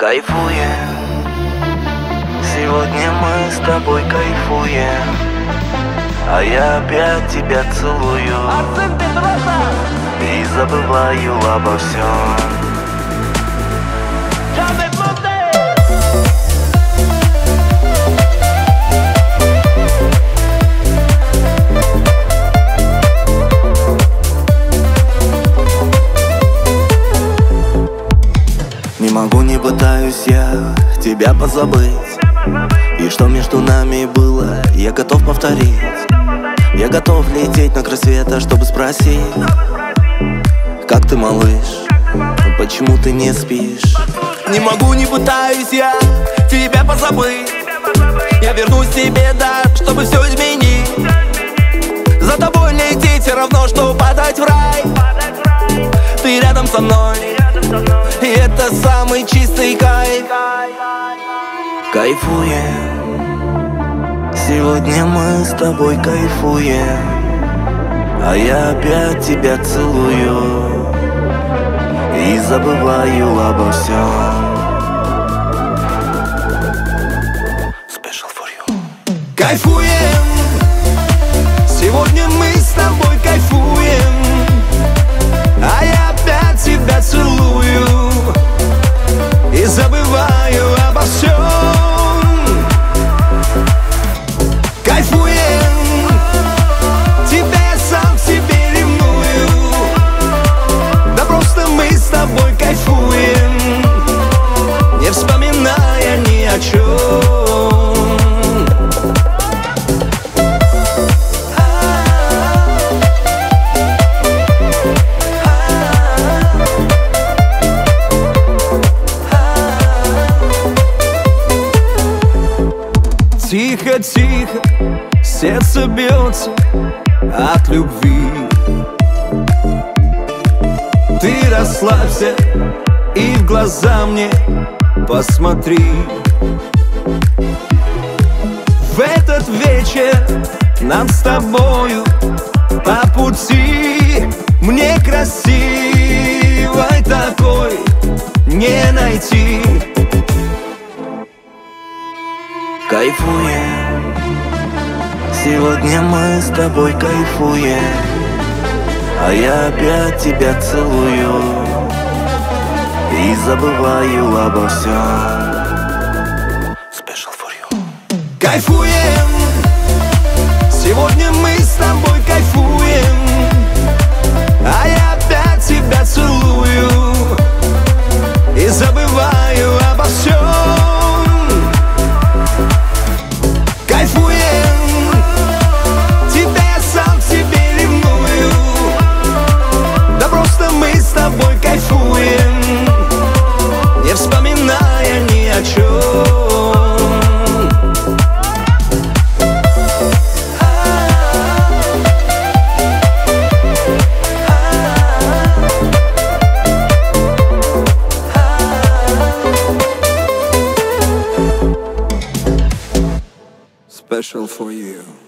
Кайфуем, сегодня мы с тобой кайфуем, а я опять тебя целую и забываю обо всем. Не могу, не пытаюсь я тебя позабыть. И что между нами было, я готов повторить. Я готов лететь на край света, чтобы спросить: как ты, малыш, почему ты не спишь? Не могу, не пытаюсь я тебя позабыть. Я вернусь к тебе, да, чтобы все изменить. За тобой лететь все равно, что падать в рай. Ты рядом со мной, и это самый чистый кайф. Кайфуем, сегодня мы с тобой кайфуем, а я опять тебя целую и забываю обо всем. Special for you. Кайфуем, сегодня мы с тобой кайфуем, а я опять тебя целую и забываю обо всем. Кайфуем, тебя я сам к себе ревную. Да просто мы с тобой кайфуем, не вспоминая ни о чем. Тихо, тихо, сердце бьется от любви. Ты расслабься и в глаза мне посмотри. В этот вечер нам с тобою по пути. Мне красивой такой не найти. Кайфуем, сегодня мы с тобой кайфуем, а я опять тебя целую и забываю обо всем. Special for you. Кайфуем, сегодня мы с тобой кайфуем, а я опять тебя целую и забываю обо всем. Не вспоминая ни о чем. Special for you.